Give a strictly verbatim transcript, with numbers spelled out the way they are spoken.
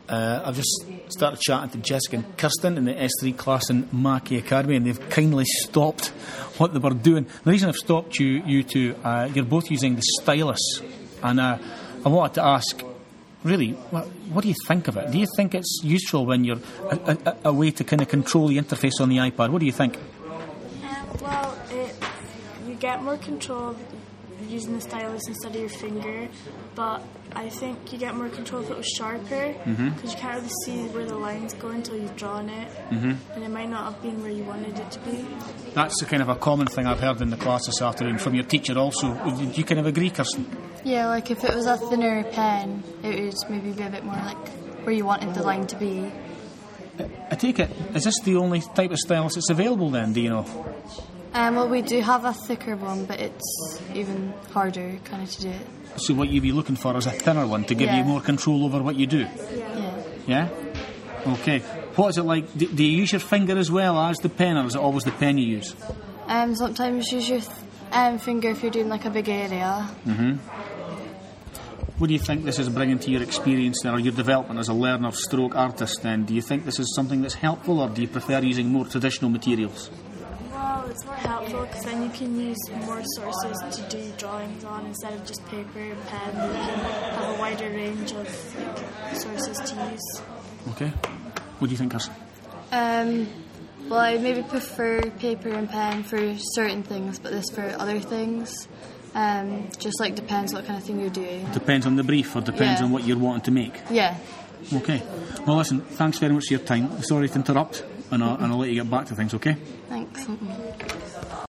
Uh, I've just started chatting to Jessica and Kirsten in the S three class in Mackay Academy, and they've kindly stopped what they were doing. The reason I've stopped you, you two, uh, you're both using the stylus, and uh, I wanted to ask, really, what, what do you think of it? Do you think it's useful when you're a, a, a way to kind of control the interface on the iPad? What do you think? Um, well, it, you get more control using the stylus instead of your finger, but I think you get more control if it was sharper, because mm-hmm. you can't really see where the lines go until you've drawn it, mm-hmm. and it might not have been where you wanted it to be. That's a kind of a common thing I've heard in the class this afternoon from your teacher also. Do you kind of agree, Kirsten? Yeah, like if it was a thinner pen, it would maybe be a bit more like where you wanted the line to be. I take it, is this the only type of stylus that's available then, do you know? Um, well, we do have a thicker one, but it's even harder kind of to do it. So what you'd be looking for is a thinner one to give yeah. you more control over what you do? Yeah. Yeah? Okay. What is it like? Do, do you use your finger as well as the pen, or is it always the pen you use? Um, sometimes use your th- um, finger if you're doing like a big area. Mm-hmm. What do you think this is bringing to your experience then, or your development as a learner stroke artist then? Do you think this is something that's helpful, or do you prefer using more traditional materials? Well, it's more helpful because then you can use more sources to do drawings on instead of just paper and pen. You can have a wider range of like, sources to use. Okay. What do you think, Kirsten? Um, well, I maybe prefer paper and pen for certain things, but this for other things. Um, just like depends what kind of thing you're doing. Depends on the brief, or depends yeah. on what you're wanting to make? Yeah. Okay. Well, listen, thanks very much for your time. Sorry to interrupt, and I'll, and I'll let you get back to things, okay? Thanks.